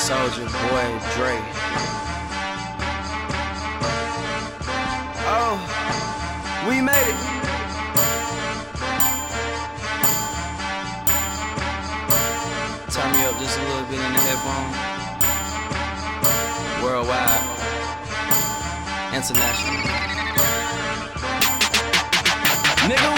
Soldier Boy Dre. Oh, we made it. Turn me up just a little bit in the headphone. Worldwide, international. Nigga,